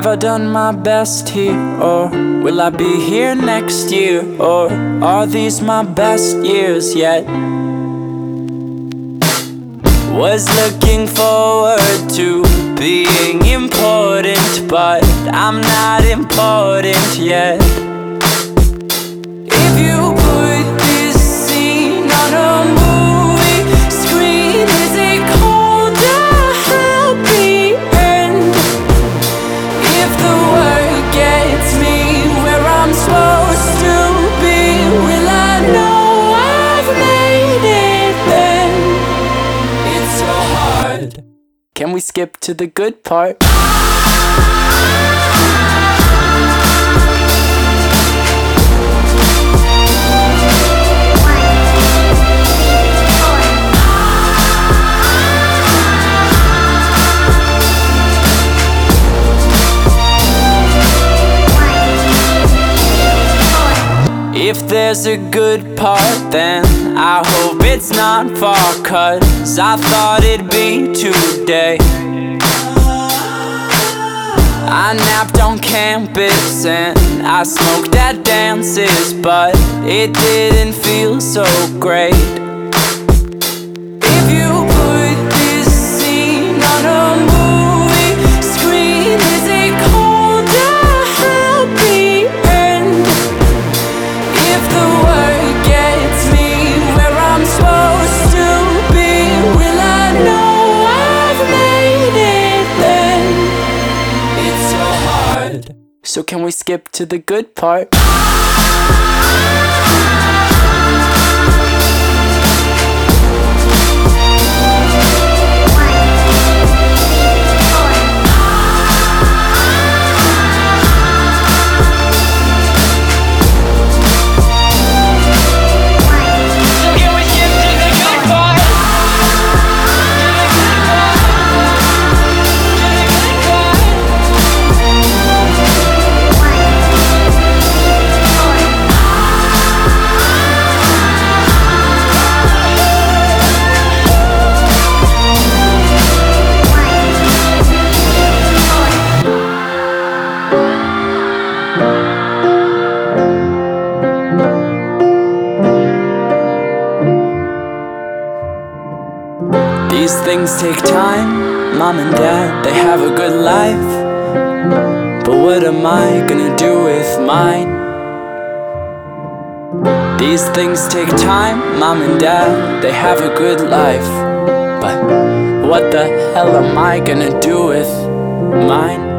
Have I done my best here, or will I be here next year? Or are these my best years yet? Was looking forward to being important, but I'm not important yet. If you put this scene on a movie screen, is it called a happy end? If the word gets me where I'm supposed to be, will I know I've made it then? It's so hard. Can we skip to the good part? If there's a good part, then I hope it's not far, 'cause I thought it'd be today. I napped on campus and I smoked at dances, but it didn't feel so great. If you put this scene on a movie screen, is it called a happy end? If the word gets me where I'm supposed to be, will I know I've made it then? It's so hard. So can we skip to the good part? These things take time. Mom and dad, they have a good life, but what am I gonna do with mine? These things take time. Mom and dad, they have a good life, but what the hell am I gonna do with mine?